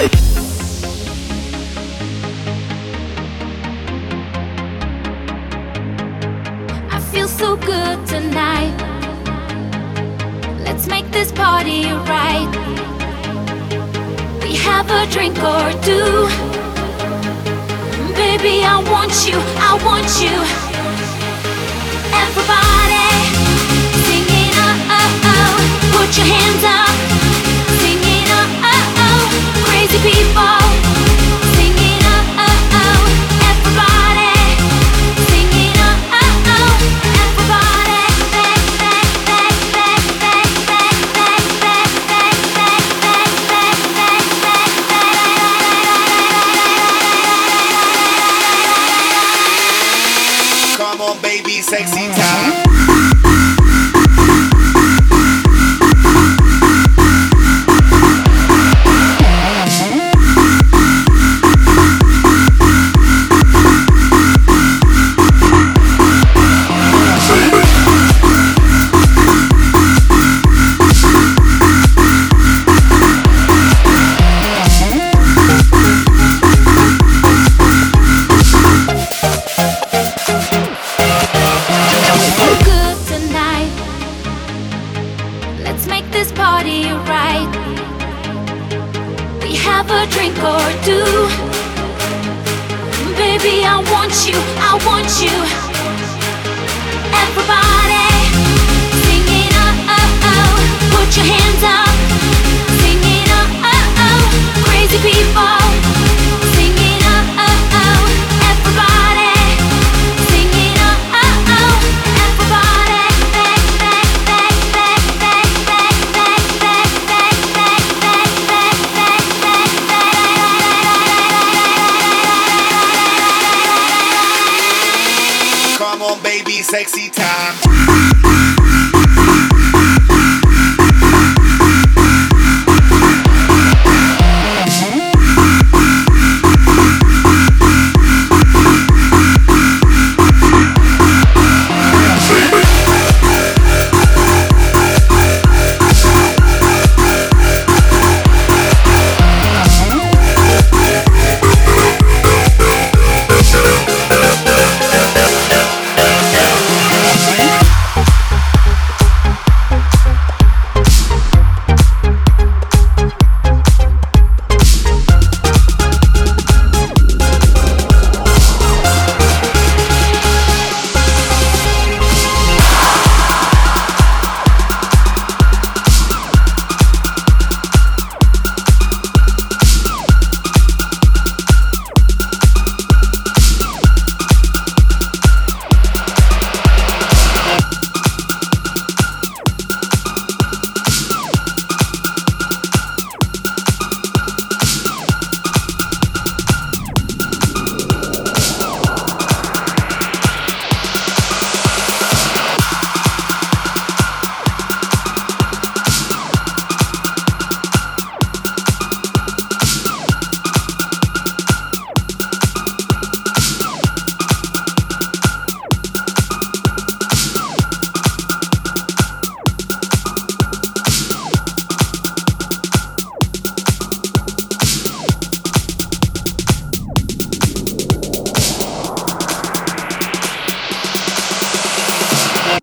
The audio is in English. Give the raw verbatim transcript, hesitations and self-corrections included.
I feel so good tonight. Let's make this party right. We have a drink or two. Baby, I want you, I want you. Everybody singing, oh, oh, oh. Put your hands up. Singing, oh, oh, oh. Crazy people. Singing, oh, oh, oh. Everybody singing, oh, oh, oh. Everybody. Come on, baby, sexy time. Let's make this party right. We have a drink or two. Baby, I want you, I want you. Everybody singing, oh, oh, oh. Put your hands up. Singing, oh, oh, oh. Crazy people. Singing, oh, oh, oh. Everybody singing, oh, oh, oh. Everybody. Come on, baby, sexy time.